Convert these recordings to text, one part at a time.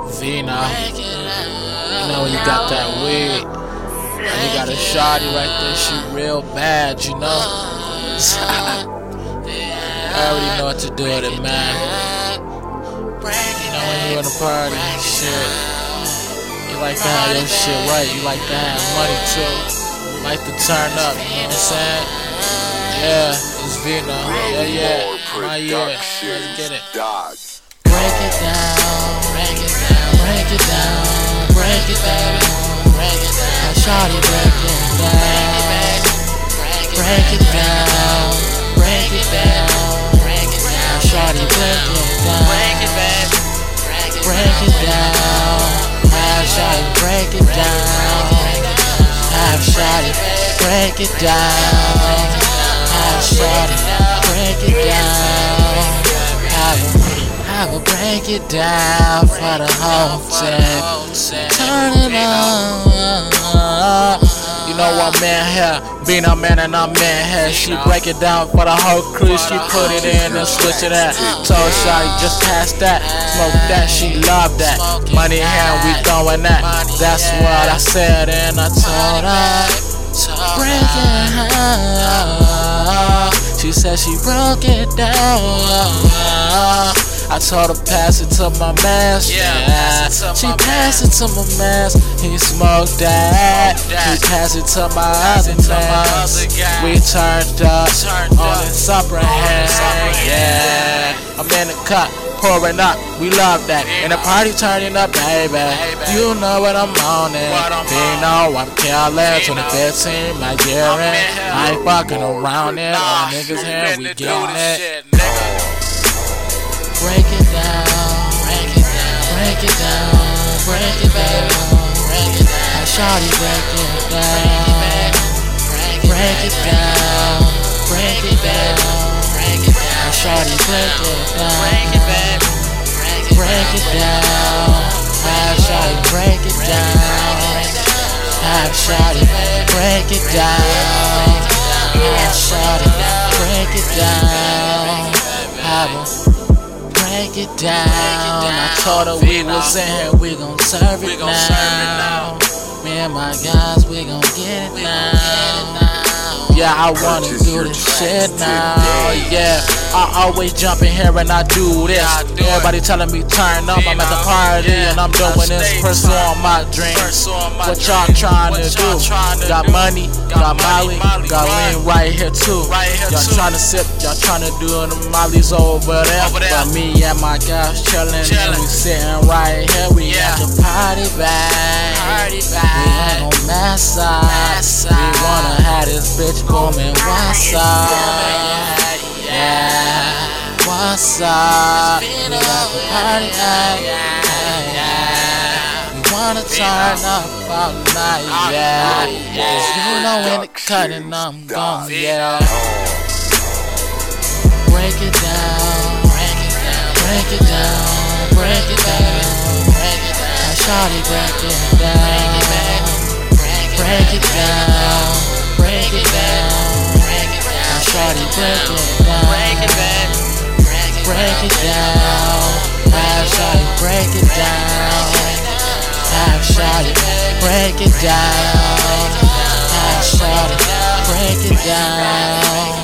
Vina, you know when you got that weed, and you got a shawty right there, she real bad, you know. I already know what to do with it, man. You know when you in a party and shit, you like to have your shit right, you like to have money too, you like to turn up, you know what I'm saying? Yeah, it's Vina, yeah, my year, let's get it. Break it down, break it down, break it down, break it down, break it down. Shawty, break it down, break it down, break it down, break it down. Shawty, break it down, break it back, break it down. Have shawty, break it down, have shawty, break it down, have shawty, break it down, I will break it down for the whole team. Turn it on. You know what, man here, being a man and I'm man here. She break it down for the whole crew. She put it in and switch it out. Told shawty just pass that, smoke that. She love that. Money here, we throwing that. That's what I said and I told her. Break it down. She said she broke it down. I told her pass it to my mask. Yeah, she passed it to my mask. He smoked that. He passed it to my other mask. We turned up on his upper hand. Yeah, I'm in the cut, pouring up. We love that. And the party turning up, baby. You know what I'm on it. You know I'm killing. 2015, my year in. I ain't fucking around it. All niggas here, we getting it. Break it down, break it down, break it down, break it down, break it down. Shawty, break it down, break it down, break it down, break it down. Shawty, break it down, break it down. Have shawty, break it down, have shawty, break it down, have shawty, break it down, have break it down. I told her we was in here, we gon' serve it now. Me and my guys, we gon' get it now. Yeah, I wanna do this shit now. Yeah, I always jump in here and I do this. Everybody telling me turn up, I'm at the party and I'm doing this, pursuing my dreams. What y'all trying to do? Got money, got Molly, got lean right here too. Y'all trying to sip, y'all trying to do the Molly's over there. But me and my guys chilling and we sitting right here. We at the party back. We ain't gon' mess up. We wanna have this bitch booming. What's up? Yeah, what's up? We at the party back. We wanna turn up all night. Yeah, cause you know when the cutting I'm gone. Yeah. Break it down, break it down, break it down, break it down, break it down. Shawty, break it down, break it down, break it down, break it down. Shawty, break it down, break it down. Have shawty, break it down, have shawty, break it down, have shawty, break it down.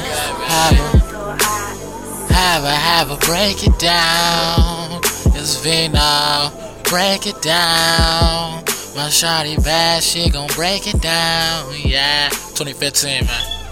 Have a break it down. It's Vina, break it down. My shawty bad, she gon' break it down. Yeah, 2015, man.